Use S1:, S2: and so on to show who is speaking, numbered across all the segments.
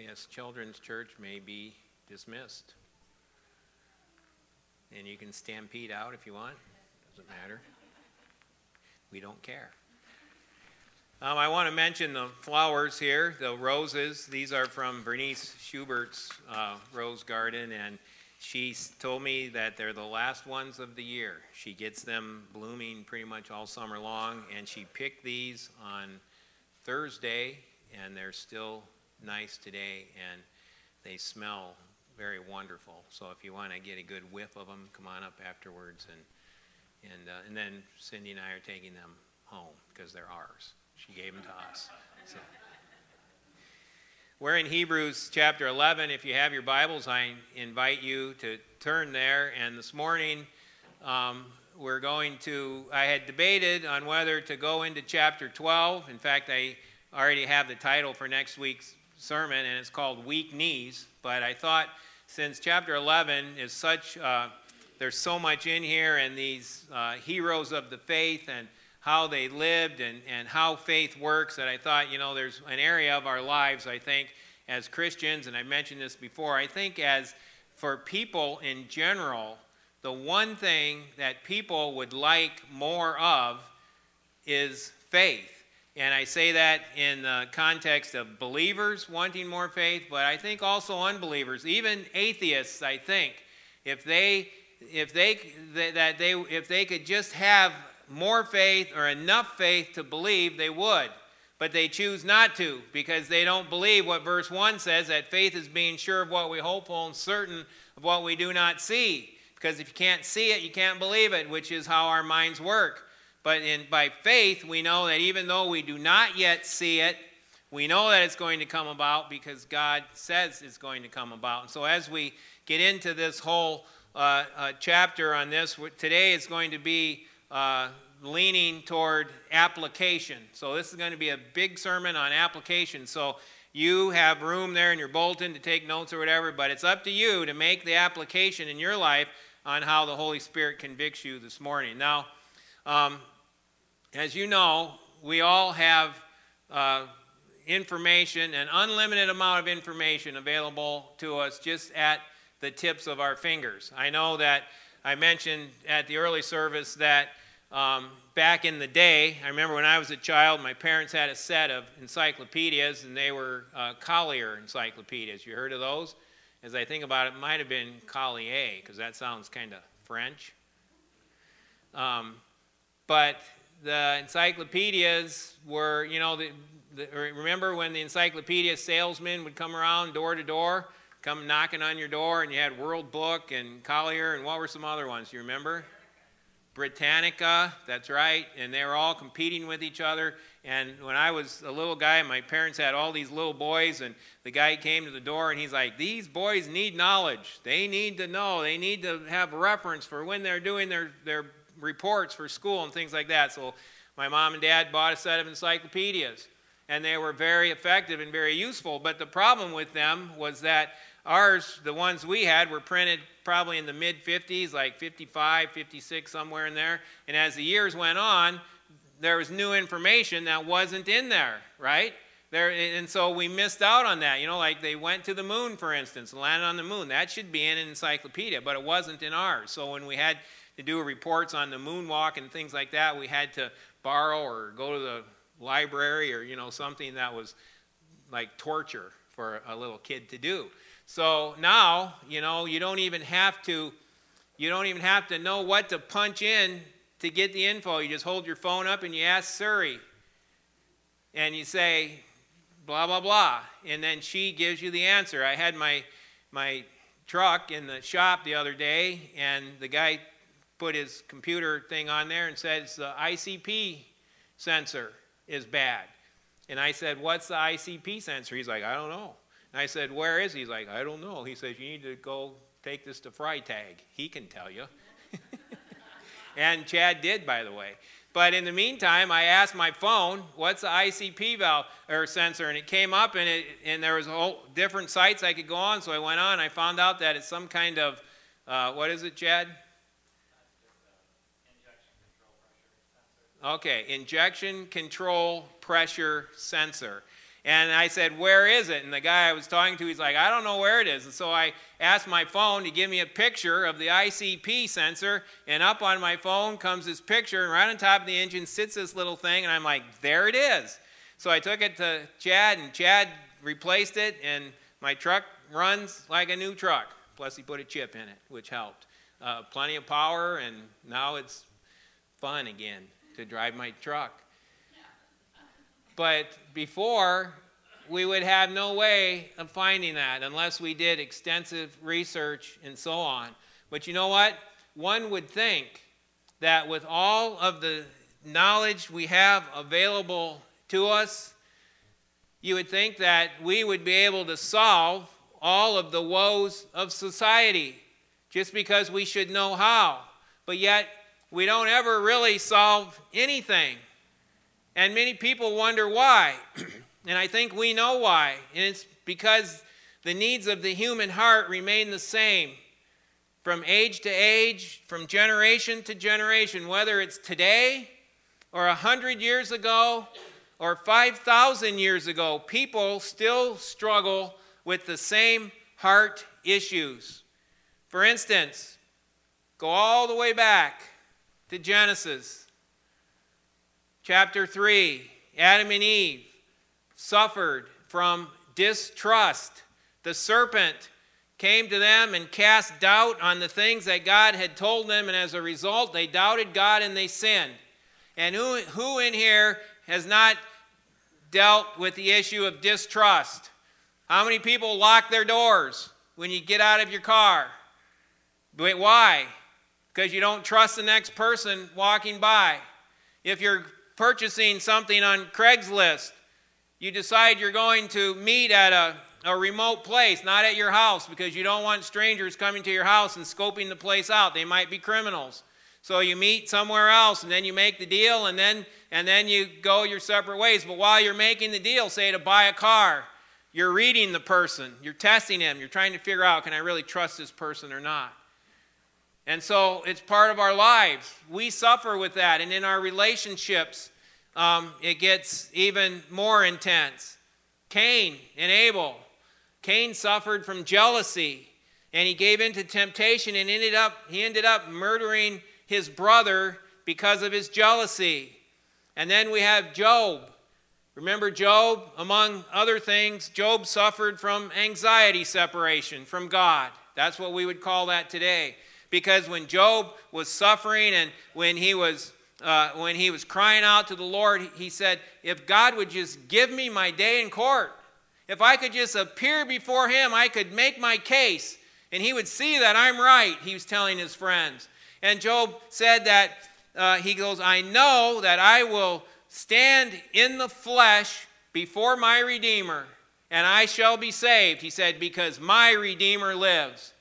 S1: Yes, Children's Church may be dismissed. And you can stampede out if you want. Doesn't matter. We don't care. I want to mention the flowers here, the roses. These are from Bernice Schubert's rose garden, and she told me that they're the last ones of the year. She gets them blooming pretty much all summer long, and she picked these on Thursday, and they're still nice today, and they smell very wonderful. So if you want to get a good whiff of them, come on up afterwards, and then Cindy and I are taking them home because they're ours. She gave them to us. So. We're in Hebrews chapter 11. If you have your Bibles, I invite you to turn there. And this morning, I had debated on whether to go into chapter 12. In fact, I already have the title for next week's sermon, and it's called Weak Knees. But I thought since chapter 11 is there's so much in here, and these heroes of the faith and how they lived and how faith works, that I thought, there's an area of our lives, I think, as Christians, and I mentioned this before, I think as for people in general, the one thing that people would like more of is faith. And I say that in the context of believers wanting more faith, but I think also unbelievers, even atheists, I think, if they could just have more faith or enough faith to believe, they would. But they choose not to because they don't believe what verse 1 says, that faith is being sure of what we hope for and certain of what we do not see. Because if you can't see it, you can't believe it, which is how our minds work. But by faith, we know that even though we do not yet see it, we know that it's going to come about because God says it's going to come about. And so as we get into this whole chapter on this, today is going to be leaning toward application. So this is going to be a big sermon on application. So you have room there in your bulletin to take notes or whatever, but it's up to you to make the application in your life on how the Holy Spirit convicts you this morning. Now, as you know, we all have information, an unlimited amount of information available to us just at the tips of our fingers. I know that I mentioned at the early service that back in the day, I remember when I was a child, my parents had a set of encyclopedias, and they were Collier encyclopedias. You heard of those? As I think about it, it might have been Collier, because that sounds kind of French. But the encyclopedias were, remember when the encyclopedia salesman would come around door to door, come knocking on your door, and you had World Book and Collier, and what were some other ones? You remember? Britannica, that's right, and they were all competing with each other. And when I was a little guy, my parents had all these little boys, and the guy came to the door, and he's like, these boys need knowledge. They need to know. They need to have reference for when they're doing their reports for school and things like that. So my mom and dad bought a set of encyclopedias, and they were very effective and very useful. But the problem with them was that ours, the ones we had, were printed probably in the mid-50s, like 55, 56, somewhere in there. And as the years went on, there was new information that wasn't in there, right? And so we missed out on that. Like they went to the moon, for instance, and landed on the moon. That should be in an encyclopedia, but it wasn't in ours. So when we had to do reports on the moonwalk and things like that, we had to borrow or go to the library or, something that was like torture for a little kid to do. So now, you don't even have to know what to punch in to get the info. You just hold your phone up and you ask Siri. And you say, blah, blah, blah. And then she gives you the answer. I had my truck in the shop the other day, and the guy put his computer thing on there and says the ICP sensor is bad. And I said, what's the ICP sensor? He's like, I don't know. And I said, where is he? He's like, I don't know. He says, you need to go take this to Freytag. He can tell you. And Chad did, by the way. But in the meantime, I asked my phone, what's the ICP valve or sensor? And it came up, and there was a whole different sites I could go on. So I went on. I found out that it's some kind of, what is it, Chad? Okay, injection control pressure sensor. And I said, where is it? And the guy I was talking to, he's like, I don't know where it is. And so I asked my phone to give me a picture of the ICP sensor, and up on my phone comes this picture, and right on top of the engine sits this little thing, and I'm like, there it is. So I took it to Chad, and Chad replaced it, and my truck runs like a new truck. Plus he put a chip in it, which helped. Plenty of power, and now it's fun again to drive my truck. But before, we would have no way of finding that unless we did extensive research and so on. But you know what? One would think that with all of the knowledge we have available to us, you would think that we would be able to solve all of the woes of society just because we should know how. But yet, we don't ever really solve anything. And many people wonder why. And I think we know why. And it's because the needs of the human heart remain the same from age to age, from generation to generation, whether it's today or 100 years ago or 5,000 years ago. People still struggle with the same heart issues. For instance, go all the way back to Genesis. Chapter 3, Adam and Eve suffered from distrust. The serpent came to them and cast doubt on the things that God had told them, and as a result, they doubted God and they sinned. And who in here has not dealt with the issue of distrust? How many people lock their doors when you get out of your car? Wait, why? Because you don't trust the next person walking by. If you're purchasing something on Craigslist, you decide you're going to meet at a remote place, not at your house, because you don't want strangers coming to your house and scoping the place out. They might be criminals. So you meet somewhere else, and then you make the deal, and then you go your separate ways. But while you're making the deal, say to buy a car, you're reading the person, you're testing him, you're trying to figure out, can I really trust this person or not? And so it's part of our lives. We suffer with that. And in our relationships, it gets even more intense. Cain and Abel. Cain suffered from jealousy, and he gave in to temptation and he ended up murdering his brother because of his jealousy. And then we have Job. Remember Job? Among other things, Job suffered from anxiety separation from God. That's what we would call that today. Because when Job was suffering and when he was crying out to the Lord, he said, if God would just give me my day in court, if I could just appear before him, I could make my case, and he would see that I'm right, he was telling his friends. And Job said that, he goes, I know that I will stand in the flesh before my Redeemer, and I shall be saved, he said, because my Redeemer lives.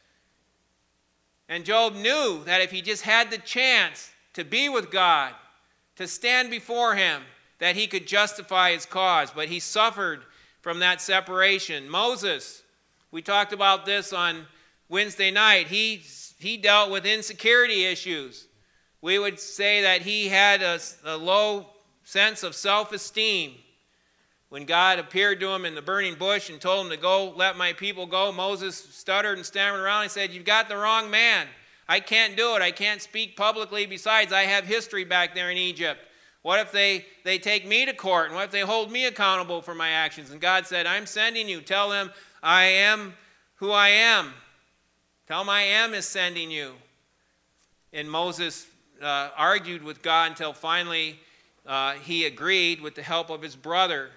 S1: And Job knew that if he just had the chance to be with God, to stand before him, that he could justify his cause. But he suffered from that separation. Moses, we talked about this on Wednesday night. He dealt with insecurity issues. We would say that he had a low sense of self-esteem. When God appeared to him in the burning bush and told him to go, let my people go, Moses stuttered and stammered around and said, you've got the wrong man. I can't do it. I can't speak publicly. Besides, I have history back there in Egypt. What if they take me to court? And what if they hold me accountable for my actions? And God said, I'm sending you. Tell them I am who I am. Tell them I am is sending you. And Moses argued with God until finally he agreed with the help of his brother.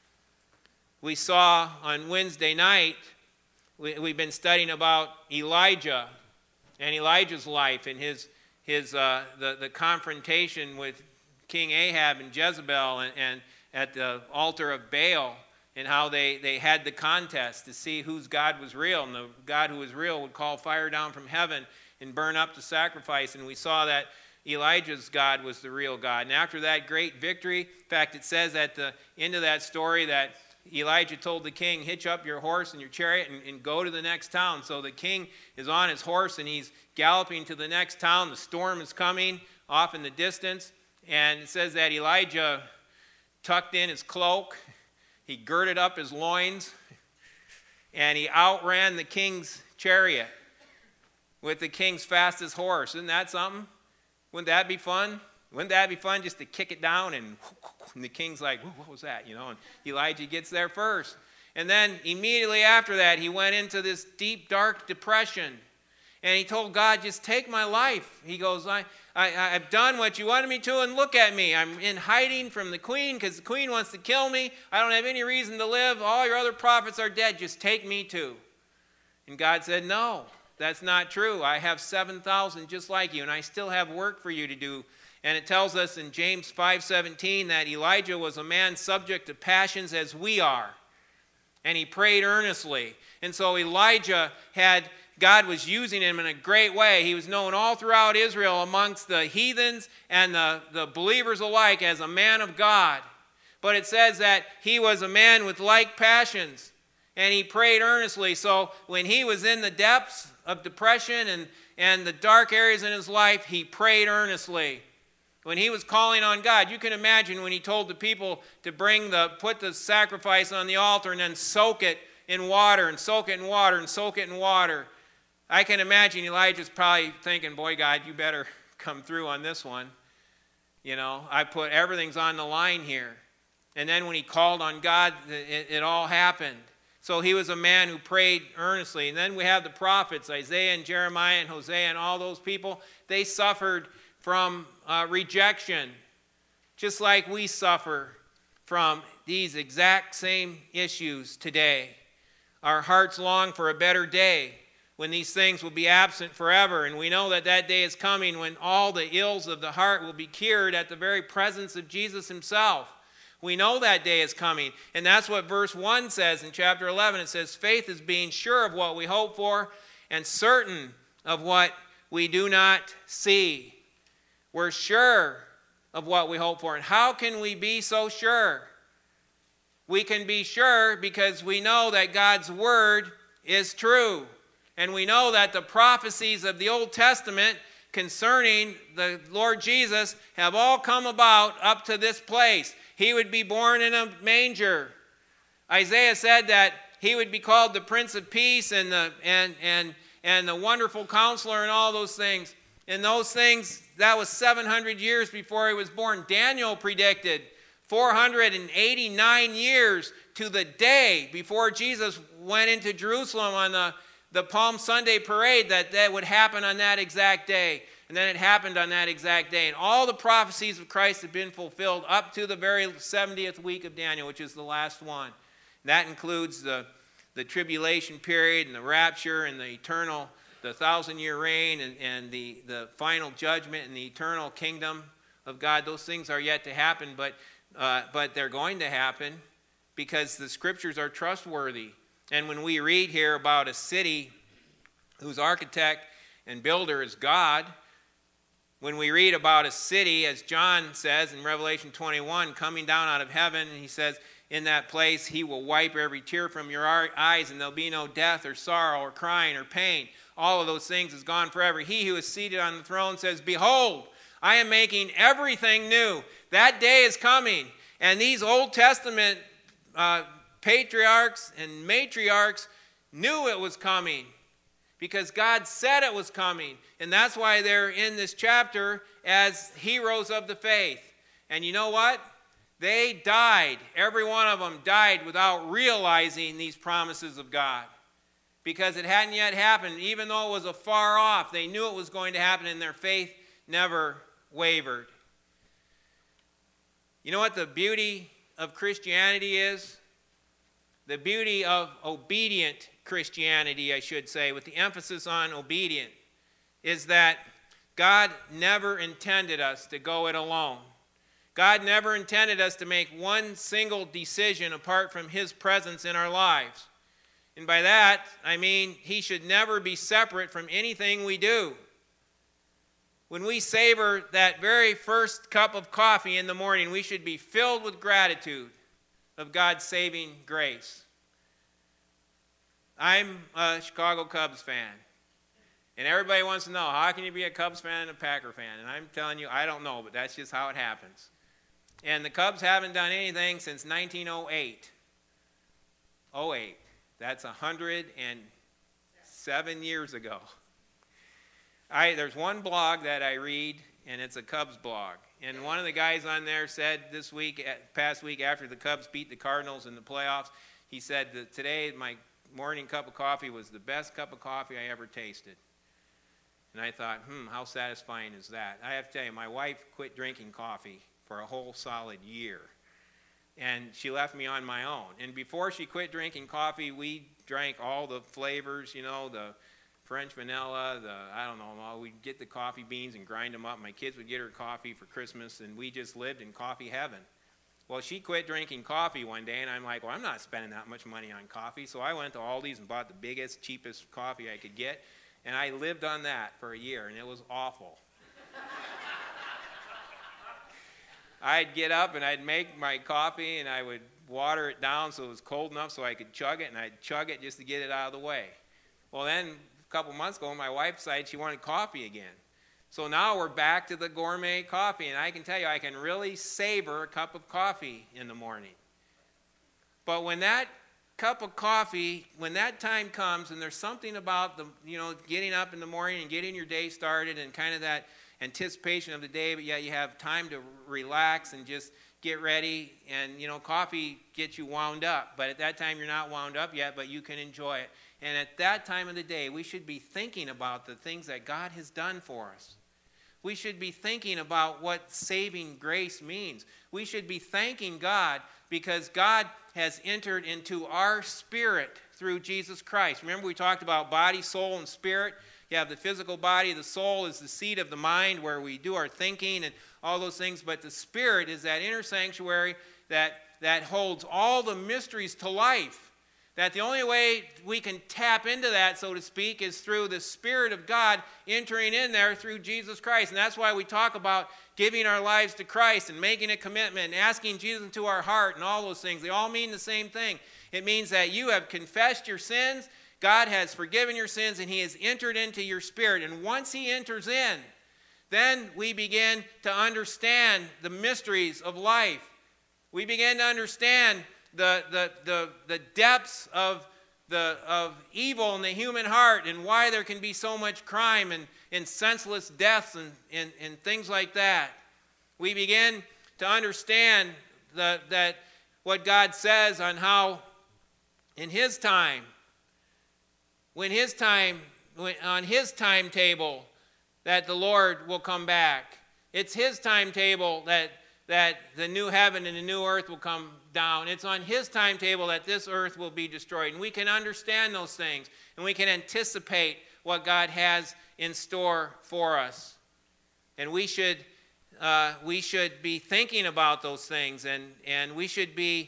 S1: We saw on Wednesday night, we've been studying about Elijah and Elijah's life and the confrontation with King Ahab and Jezebel and at the altar of Baal, and how they had the contest to see whose God was real. And the God who was real would call fire down from heaven and burn up the sacrifice. And we saw that Elijah's God was the real God. And after that great victory, in fact, it says at the end of that story that Elijah told the king, hitch up your horse and your chariot and go to the next town. So the king is on his horse and he's galloping to the next town. The storm is coming off in the distance. And it says that Elijah tucked in his cloak he girded up his loins, and he outran the king's chariot with the king's fastest horse. Isn't that something? Wouldn't that be fun? Wouldn't that be fun just to kick it down and the king's like, what was that? And Elijah gets there first. And then immediately after that, he went into this deep, dark depression. And he told God, just take my life. He goes, I've done what you wanted me to, and look at me. I'm in hiding from the queen because the queen wants to kill me. I don't have any reason to live. All your other prophets are dead. Just take me too. And God said, no, that's not true. I have 7,000 just like you, and I still have work for you to do. And it tells us in James 5:17 that Elijah was a man subject to passions as we are. And he prayed earnestly. And so Elijah God was using him in a great way. He was known all throughout Israel amongst the heathens and the believers alike as a man of God. But it says that he was a man with like passions. And he prayed earnestly. So when he was in the depths of depression and the dark areas in his life, he prayed earnestly. When he was calling on God, you can imagine when he told the people to put the sacrifice on the altar and then soak it in water and soak it in water and soak it in water. I can imagine Elijah's probably thinking, boy, God, you better come through on this one. Everything's on the line here. And then when he called on God, it all happened. So he was a man who prayed earnestly. And then we have the prophets, Isaiah and Jeremiah and Hosea and all those people. They suffered from rejection, just like we suffer from these exact same issues today. Our hearts long for a better day when these things will be absent forever, and we know that that day is coming when all the ills of the heart will be cured at the very presence of Jesus himself. We know that day is coming, and that's what verse 1 says in chapter 11. It says, faith is being sure of what we hope for and certain of what we do not see. We're sure of what we hope for. And how can we be so sure? We can be sure because we know that God's word is true. And we know that the prophecies of the Old Testament concerning the Lord Jesus have all come about up to this place. He would be born in a manger. Isaiah said that he would be called the Prince of Peace and the Wonderful Counselor and all those things. And those things, that was 700 years before he was born. Daniel predicted 489 years to the day before Jesus went into Jerusalem on the Palm Sunday parade that would happen on that exact day. And then it happened on that exact day. And all the prophecies of Christ have been fulfilled up to the very 70th week of Daniel, which is the last one. And that includes the tribulation period and the rapture and the 1,000-year reign and the final judgment and the eternal kingdom of God. Those things are yet to happen, but they're going to happen because the scriptures are trustworthy. And when we read here about a city whose architect and builder is God, when we read about a city, as John says in Revelation 21, coming down out of heaven, and he says, in that place he will wipe every tear from your eyes, and there'll be no death or sorrow or crying or pain. All of those things is gone forever. He who is seated on the throne says, behold, I am making everything new. That day is coming. And these Old Testament patriarchs and matriarchs knew it was coming because God said it was coming. And that's why they're in this chapter as heroes of the faith. And you know what? They died. Every one of them died without realizing these promises of God. Because it hadn't yet happened. Even though it was afar off, they knew it was going to happen, and their faith never wavered. You know what the beauty of Christianity is? The beauty of obedient Christianity, I should say, with the emphasis on obedient, is that God never intended us to go it alone. God never intended us to make one single decision apart from his presence in our lives. And by that, I mean he should never be separate from anything we do. When we savor that very first cup of coffee in the morning, we should be filled with gratitude of God's saving grace. I'm a Chicago Cubs fan. And everybody wants to know, how can you be a Cubs fan and a Packer fan? And I'm telling you, I don't know, but that's just how it happens. And the Cubs haven't done anything since 1908. 08. That's 107 years ago. There's one blog that I read, and it's a Cubs blog. And one of the guys on there said past week after the Cubs beat the Cardinals in the playoffs, he said that today my morning cup of coffee was the best cup of coffee I ever tasted. And I thought, how satisfying is that? I have to tell you, my wife quit drinking coffee for a whole solid year. And she left me on my own. And before she quit drinking coffee, we drank all the flavors, the French vanilla, we'd get the coffee beans and grind them up. My kids would get her coffee for Christmas, and we just lived in coffee heaven. Well, she quit drinking coffee one day, and I'm like, I'm not spending that much money on coffee. So I went to Aldi's and bought the biggest, cheapest coffee I could get, and I lived on that for a year, and it was awful. I'd get up, and I'd make my coffee, and I would water it down so it was cold enough so I could chug it, and I'd chug it just to get it out of the way. Well, then a couple months ago, my wife decided she wanted coffee again. So now we're back to the gourmet coffee, and I can tell you, I can really savor a cup of coffee in the morning. But when that cup of coffee, when that time comes, and there's something about getting up in the morning and getting your day started and kind of that anticipation of the day, but yet you have time to relax and just get ready, and coffee gets you wound up. But at that time, you're not wound up yet, but you can enjoy it. And at that time of the day, we should be thinking about the things that God has done for us. We should be thinking about what saving grace means. We should be thanking God because God has entered into our spirit through Jesus Christ. Remember, we talked about body, soul, and spirit. You have the physical body. The soul is the seat of the mind where we do our thinking and all those things. But the spirit is that inner sanctuary that holds all the mysteries to life. That the only way we can tap into that, so to speak, is through the Spirit of God entering in there through Jesus Christ. And that's why we talk about giving our lives to Christ and making a commitment and asking Jesus into our heart and all those things. They all mean the same thing. It means that you have confessed your sins, God has forgiven your sins, and He has entered into your spirit. And once He enters in, then we begin to understand the mysteries of life. We begin to understand the depths of evil in the human heart and why there can be so much crime and senseless deaths and things like that. We begin to understand that what God says on how in His time, on His timetable, that the Lord will come back. It's His timetable that the new heaven and the new earth will come down. It's on His timetable that this earth will be destroyed. And we can understand those things, and we can anticipate what God has in store for us. And we should be thinking about those things, and we should be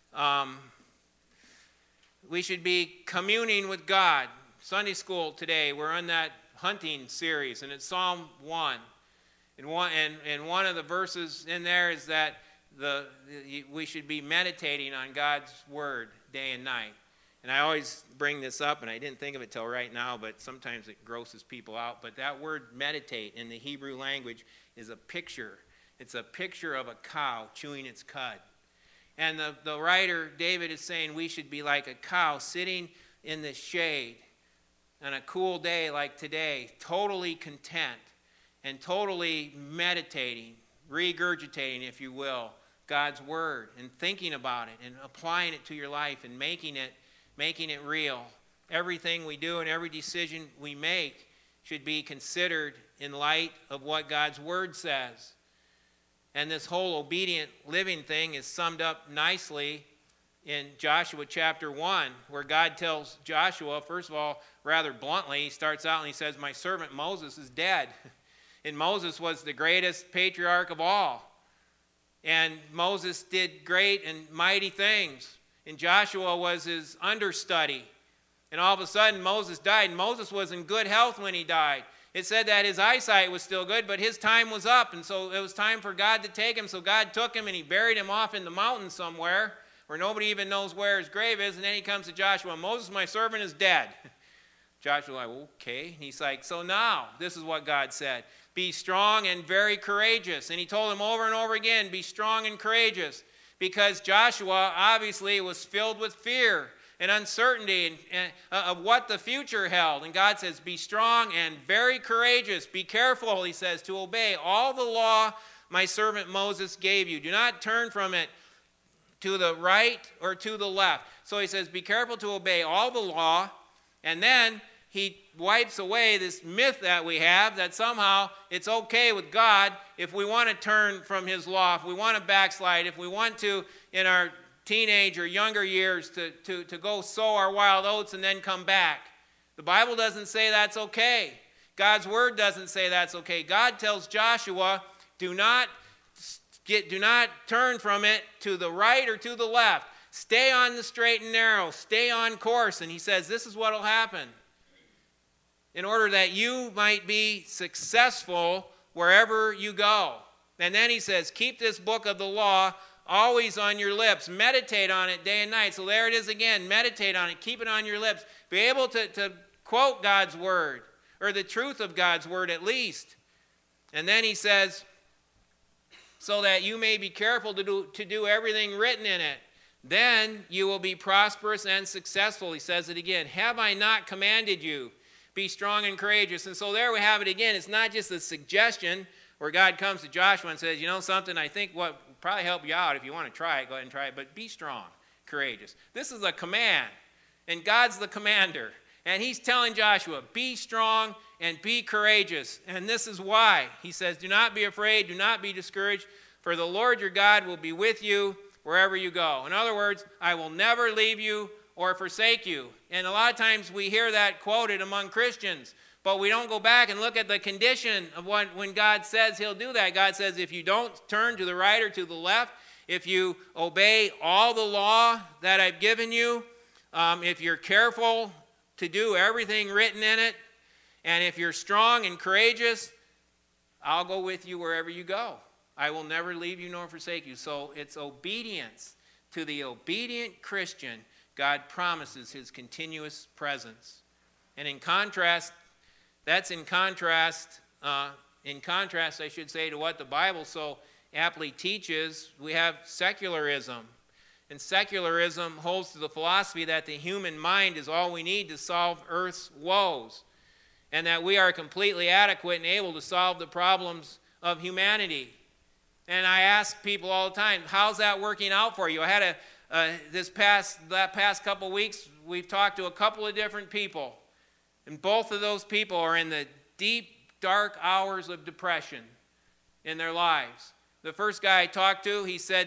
S1: communing with God. Sunday school today, we're on that hunting series, and it's Psalm 1. And one of the verses in there is that we should be meditating on God's word day and night. And I always bring this up, and I didn't think of it till right now, but sometimes it grosses people out. But that word meditate in the Hebrew language is a picture. It's a picture of a cow chewing its cud. And the writer, David, is saying we should be like a cow sitting in the shade on a cool day like today, totally content and totally meditating, regurgitating, if you will, God's word and thinking about it and applying it to your life and making it real. Everything we do and every decision we make should be considered in light of what God's word says. And this whole obedient living thing is summed up nicely in Joshua chapter 1, where God tells Joshua, first of all, rather bluntly, he starts out and he says, "My servant Moses is dead." And Moses was the greatest patriarch of all. And Moses did great and mighty things. And Joshua was his understudy. And all of a sudden, Moses died. And Moses was in good health when he died. It said that his eyesight was still good, but his time was up. And so it was time for God to take him. So God took him and He buried him off in the mountain somewhere where nobody even knows where his grave is. And then He comes to Joshua, "Moses, my servant, is dead." Joshua's like, "Okay." And he's like, "So now, this is what God said. Be strong and very courageous." And He told him over and over again, be strong and courageous. Because Joshua obviously was filled with fear. and uncertainty of what the future held. And God says, be strong and very courageous. Be careful, he says, to obey all the law my servant Moses gave you. Do not turn from it to the right or to the left. So he says, be careful to obey all the law. And then he wipes away this myth that we have that somehow it's okay with God if we want to turn from his law, if we want to backslide, if we want to, in our teenage or younger years, to go sow our wild oats and then come back. The Bible doesn't say that's okay. God's word doesn't say that's okay. God tells Joshua, do not turn from it to the right or to the left. Stay on the straight and narrow. Stay on course. And he says this is what will happen. In order that you might be successful wherever you go. And then he says, keep this book of the law always on your lips. Meditate on it day and night. So there it is again. Meditate on it. Keep it on your lips. Be able to quote God's word, or the truth of God's word at least. And then he says, so that you may be careful to do everything written in it. Then you will be prosperous and successful. He says it again. Have I not commanded you? Be strong and courageous. And so there we have it again. It's not just a suggestion where God comes to Joshua and says, you know something, I think what will probably help you out if you want to try it, go ahead and try it, but be strong, courageous. This is a command, and God's the commander. And he's telling Joshua, be strong and be courageous. And this is why. He says, do not be afraid, do not be discouraged, for the Lord your God will be with you wherever you go. In other words, I will never leave you or forsake you. And a lot of times we hear that quoted among Christians, but we don't go back and look at the condition of when God says he'll do that. God says if you don't turn to the right or to the left, if you obey all the law that I've given you, if you're careful to do everything written in it, and if you're strong and courageous, I'll go with you wherever you go. I will never leave you nor forsake you. So it's obedience. To the obedient Christian, God promises his continuous presence. And in contrast, I should say, to what the Bible so aptly teaches, we have secularism. And secularism holds to the philosophy that the human mind is all we need to solve earth's woes, and that we are completely adequate and able to solve the problems of humanity. And I ask people all the time, how's that working out for you? I had that past couple weeks, we've talked to a couple of different people, and both of those people are in the deep, dark hours of depression in their lives. The first guy I talked to, he said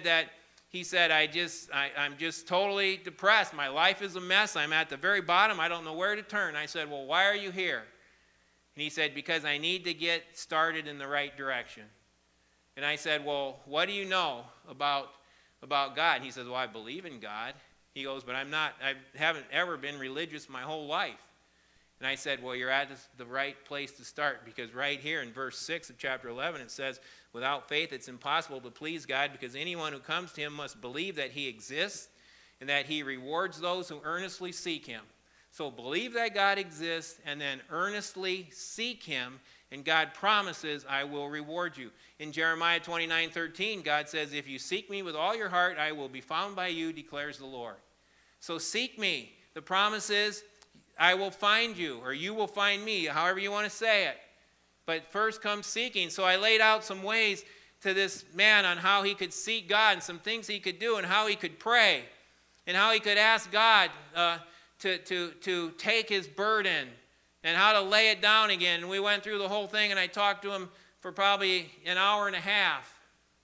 S1: I'm just totally depressed. My life is a mess. I'm at the very bottom. I don't know where to turn. I said, well, why are you here? And he said, because I need to get started in the right direction. And I said, well, what do you know about God? And he says, well, I believe in God. He goes, but I haven't ever been religious my whole life. And I said, well, you're at the right place to start, because right here in verse 6 of chapter 11, it says, without faith it's impossible to please God, because anyone who comes to him must believe that he exists and that he rewards those who earnestly seek him. So believe that God exists and then earnestly seek him, and God promises, I will reward you. In Jeremiah 29:13, God says, if you seek me with all your heart, I will be found by you, declares the Lord. So seek me. The promise is, I will find you, or you will find me, however you want to say it. But first comes seeking. So I laid out some ways to this man on how he could seek God, and some things he could do, and how he could pray, and how he could ask God to take his burden, and how to lay it down again. And we went through the whole thing, and I talked to him for probably an hour and a half.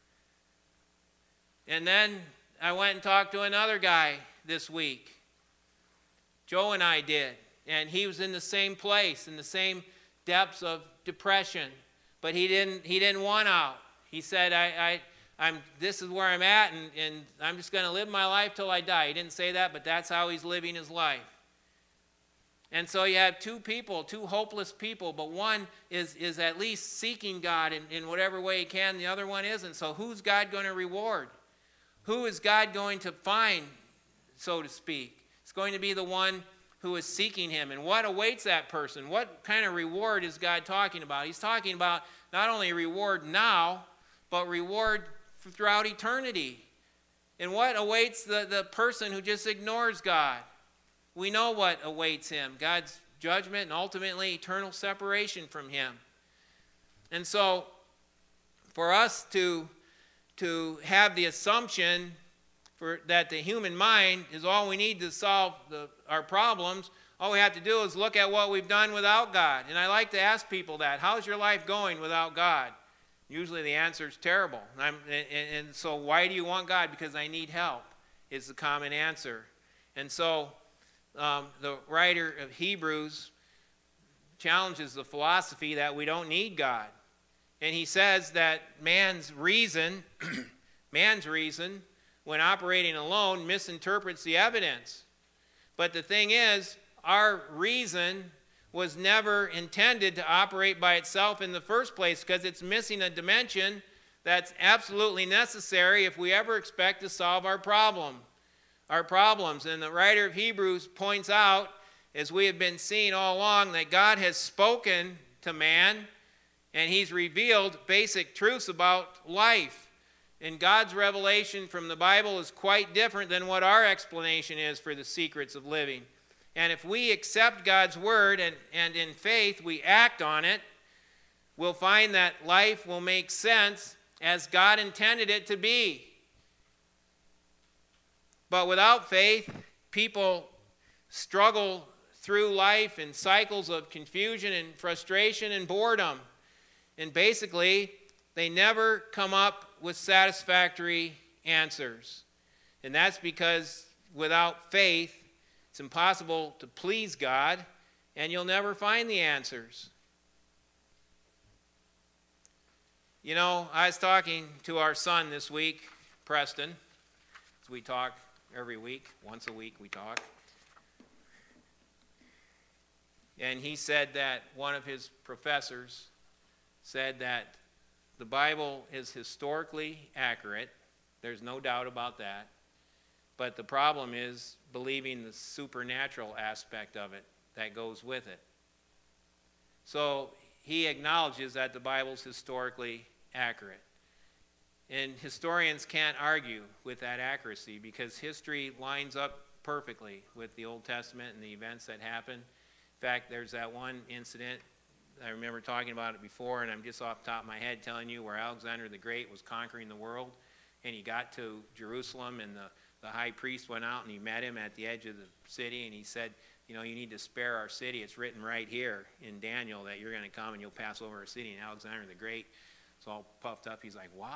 S1: And then I went and talked to another guy this week. Joe and I did. And he was in the same place, in the same depths of depression. But he didn't want out. He said, this is where I'm at, and I'm just going to live my life till I die. He didn't say that, but that's how he's living his life. And so you have two hopeless people, but one is at least seeking God in whatever way he can. The other one isn't. So who's God going to reward? Who is God going to find, so to speak? It's going to be the one who is seeking him. And what awaits that person? What kind of reward is God talking about? He's talking about not only reward now, but reward throughout eternity. And what awaits the person who just ignores God? we know what awaits him: God's judgment and ultimately eternal separation from him. And so for us to have the assumption that the human mind is all we need to solve our problems, all we have to do is look at what we've done without God. And I like to ask people that: how's your life going without God? Usually the answer is terrible. And so why do you want God? Because I need help, is the common answer. And so the writer of Hebrews challenges the philosophy that we don't need God. And he says that man's reason, when operating alone, misinterprets the evidence. But the thing is, our reason was never intended to operate by itself in the first place, because it's missing a dimension that's absolutely necessary if we ever expect to solve our problems. And the writer of Hebrews points out, as we have been seeing all along, that God has spoken to man, and he's revealed basic truths about life. And God's revelation from the Bible is quite different than what our explanation is for the secrets of living. And if we accept God's word and in faith we act on it, we'll find that life will make sense as God intended it to be. But without faith, people struggle through life in cycles of confusion and frustration and boredom. And basically, they never come up with satisfactory answers. And that's because without faith, it's impossible to please God, and you'll never find the answers. You know, I was talking to our son this week, Preston, as we talk every week. Once a week we talk. And he said that one of his professors said that the Bible is historically accurate. There's no doubt about that. But the problem is believing the supernatural aspect of it that goes with it. So he acknowledges that the Bible's historically accurate. And historians can't argue with that accuracy, because history lines up perfectly with the Old Testament and the events that happened. In fact, there's that one incident, I remember talking about it before, and I'm just off the top of my head telling you, where Alexander the Great was conquering the world, and he got to Jerusalem, and the high priest went out and he met him at the edge of the city, and he said, you know, you need to spare our city. It's written right here in Daniel that you're going to come and you'll pass over our city. And Alexander the Great is all puffed up. He's like, wow,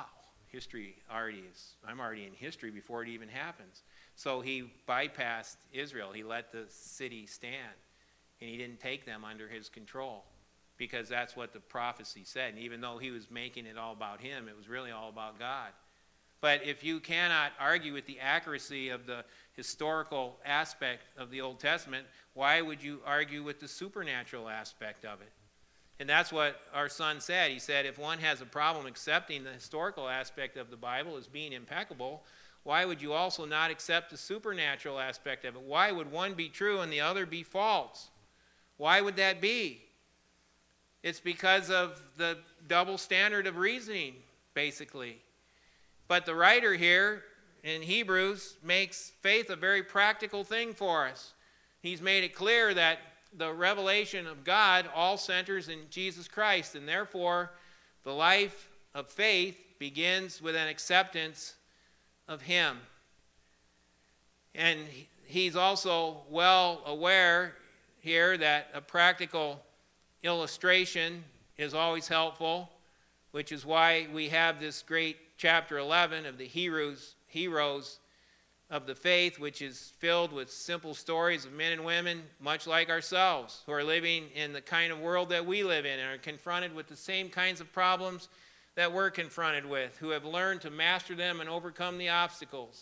S1: I'm already in history before it even happens. So he bypassed Israel. He let the city stand, and he didn't take them under his control, because that's what the prophecy said. And even though he was making it all about him, it was really all about God. But if you cannot argue with the accuracy of the historical aspect of the Old Testament, why would you argue with the supernatural aspect of it? And that's what our son said. He said, if one has a problem accepting the historical aspect of the Bible as being impeccable, why would you also not accept the supernatural aspect of it? Why would one be true and the other be false? Why would that be? It's because of the double standard of reasoning, basically. But the writer here in Hebrews makes faith a very practical thing for us. He's made it clear that the revelation of God all centers in Jesus Christ, and therefore the life of faith begins with an acceptance of Him. And he's also well aware here that a practical illustration is always helpful, which is why we have this great chapter 11 of the heroes of the faith, which is filled with simple stories of men and women much like ourselves, who are living in the kind of world that we live in and are confronted with the same kinds of problems that we're confronted with, who have learned to master them and overcome the obstacles.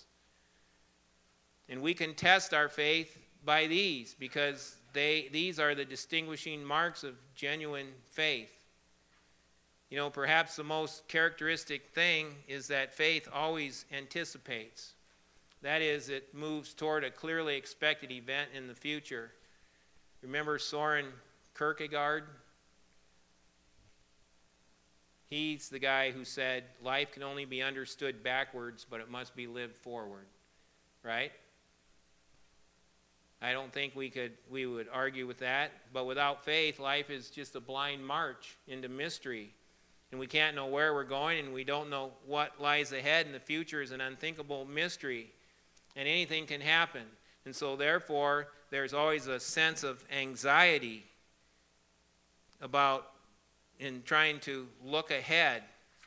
S1: And we can test our faith by these, because these are the distinguishing marks of genuine faith. You know, perhaps the most characteristic thing is that faith always anticipates. That is, it moves toward a clearly expected event in the future. Remember Soren Kierkegaard? He's the guy who said, life can only be understood backwards, but it must be lived forward. Right? I don't think we would argue with that. But without faith, life is just a blind march into mystery. And we can't know where we're going, and we don't know what lies ahead, and the future is an unthinkable mystery. And anything can happen. And so therefore, there's always a sense of anxiety about in trying to look ahead.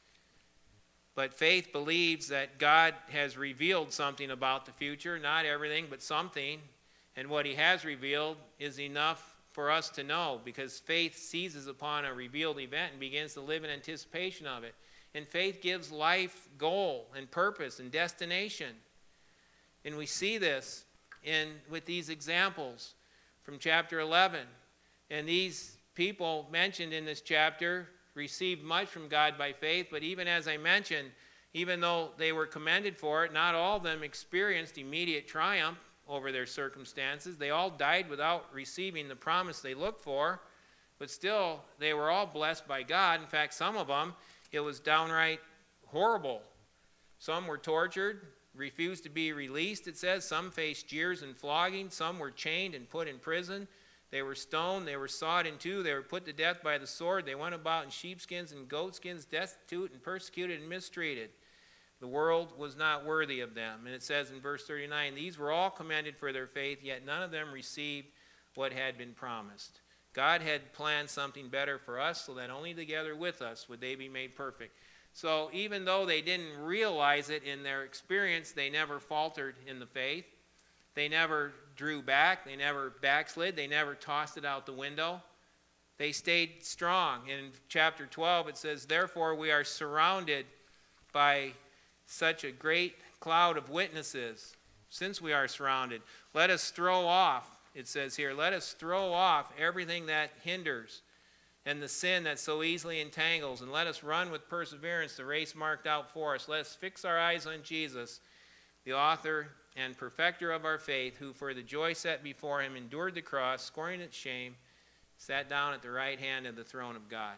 S1: But faith believes that God has revealed something about the future, not everything, but something. And what he has revealed is enough for us to know, because faith seizes upon a revealed event and begins to live in anticipation of it. And faith gives life goal and purpose and destination. And we see this with these examples from chapter 11. And these people mentioned in this chapter received much from God by faith, but even as I mentioned, even though they were commended for it, not all of them experienced immediate triumph over their circumstances. They all died without receiving the promise they looked for, but still they were all blessed by God. In fact, some of them, it was downright horrible. Some were tortured, refused to be released, it says. Some faced jeers and flogging. Some were chained and put in prison. They were stoned. They were sawed in two. They were put to death by the sword. They went about in sheepskins and goatskins, destitute and persecuted and mistreated. The world was not worthy of them. And it says in verse 39, these were all commended for their faith, yet none of them received what had been promised. God had planned something better for us, so that only together with us would they be made perfect. So even though they didn't realize it in their experience, they never faltered in the faith. They never drew back. They never backslid. They never tossed it out the window. They stayed strong. In chapter 12, it says, therefore we are surrounded by such a great cloud of witnesses. Since we are surrounded, let us throw off, it says here, let us throw off everything that hinders and the sin that so easily entangles, and let us run with perseverance the race marked out for us. Let us fix our eyes on Jesus, the author and perfecter of our faith, who for the joy set before him endured the cross, scorning its shame, sat down at the right hand of the throne of God.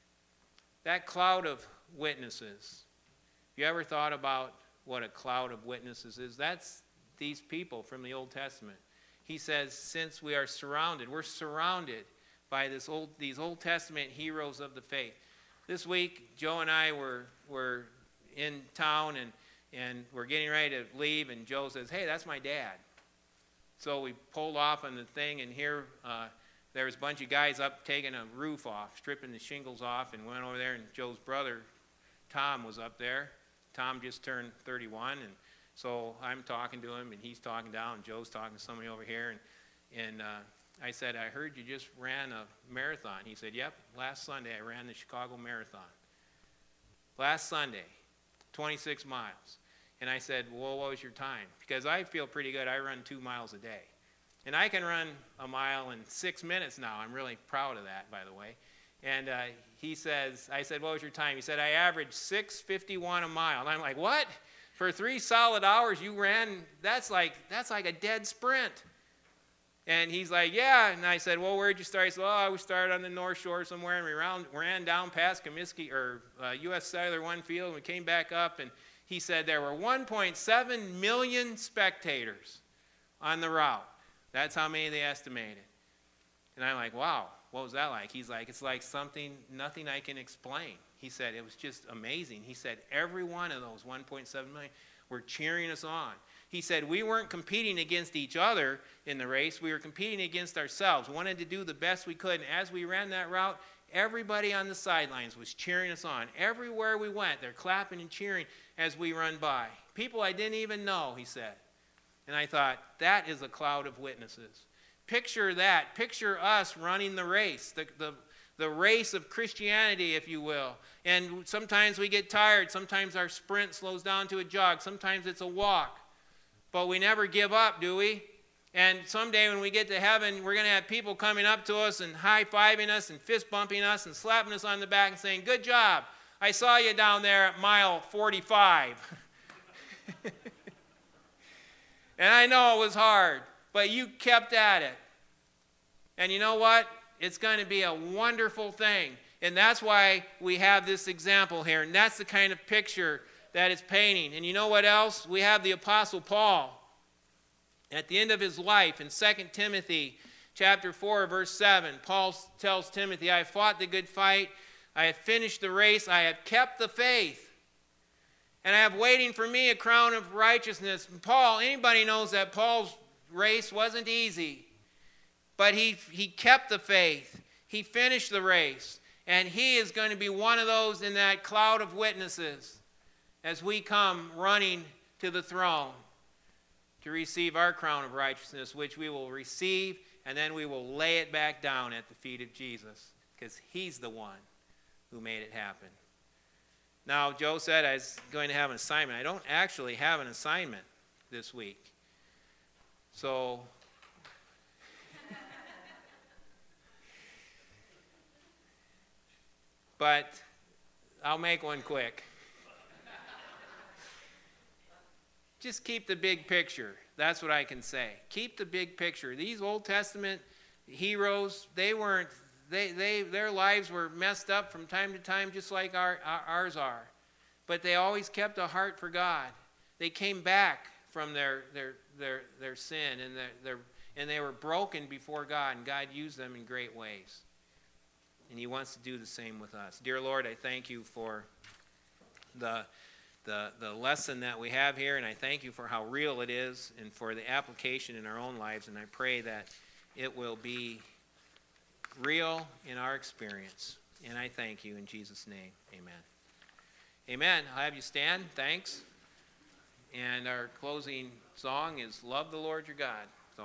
S1: That cloud of witnesses, have you ever thought about what a cloud of witnesses is? That's these people from the Old Testament. He says, since we are surrounded, we're surrounded by these Old Testament heroes of the faith. This week, Joe and I were in town, and we're getting ready to leave, and Joe says, hey, that's my dad. So we pulled off on the thing, and here there was a bunch of guys up taking a roof off, stripping the shingles off, and went over there, and Joe's brother, Tom, was up there. Tom just turned 31, and so I'm talking to him, and he's talking down, and Joe's talking to somebody over here, and I said, I heard you just ran a marathon. He said, yep, last Sunday I ran the Chicago Marathon. Last Sunday, 26 miles. And I said, well, what was your time? Because I feel pretty good. I run 2 miles a day. And I can run a mile in 6 minutes now. I'm really proud of that, by the way. And he says, I said, what was your time? He said, I averaged 6:51 a mile. And I'm like, what? For 3 solid hours you ran? That's like a dead sprint. And he's like, yeah. And I said, well, where'd you start? He said, well, we started on the North Shore somewhere, and we ran down past Comiskey, or U.S. Cellular One Field, and we came back up, and he said there were 1.7 million spectators on the route. That's how many they estimated. And I'm like, wow, what was that like? He's like, it's like nothing I can explain. He said, it was just amazing. He said, every one of those 1.7 million were cheering us on. He said, we weren't competing against each other in the race. We were competing against ourselves. We wanted to do the best we could. And as we ran that route, everybody on the sidelines was cheering us on. Everywhere we went, they're clapping and cheering as we run by. People I didn't even know, he said. And I thought, that is a cloud of witnesses. Picture that. Picture us running the race, the race of Christianity, if you will. And sometimes we get tired. Sometimes our sprint slows down to a jog. Sometimes it's a walk. But we never give up, do we? And someday when we get to heaven, we're going to have people coming up to us and high-fiving us and fist-bumping us and slapping us on the back and saying, good job. I saw you down there at mile 45. And I know it was hard, but you kept at it. And you know what? It's going to be a wonderful thing. And that's why we have this example here. And that's the kind of picture that it's painting. And you know what else? We have the Apostle Paul. At the end of his life, in 2 Timothy chapter 4, verse 7, Paul tells Timothy, I have fought the good fight, I have finished the race, I have kept the faith, and I have waiting for me a crown of righteousness. And Paul, anybody knows that Paul's race wasn't easy, but he kept the faith. He finished the race, and he is going to be one of those in that cloud of witnesses as we come running to the throne to receive our crown of righteousness, which we will receive, and then we will lay it back down at the feet of Jesus, because he's the one who made it happen. Now, Joe said I was going to have an assignment. I don't actually have an assignment this week. So, but I'll make one quick. Just keep the big picture. That's what I can say. Keep the big picture. These Old Testament heroes, their lives were messed up from time to time, just like ours are. But they always kept a heart for God. They came back from their sin, and they were broken before God, and God used them in great ways. And he wants to do the same with us. Dear Lord, I thank you for the lesson that we have here, and I thank you for how real it is and for the application in our own lives, and I pray that it will be real in our experience. And I thank you in Jesus' name. Amen. Amen. I'll have you stand. Thanks. And our closing song is Love the Lord Your God.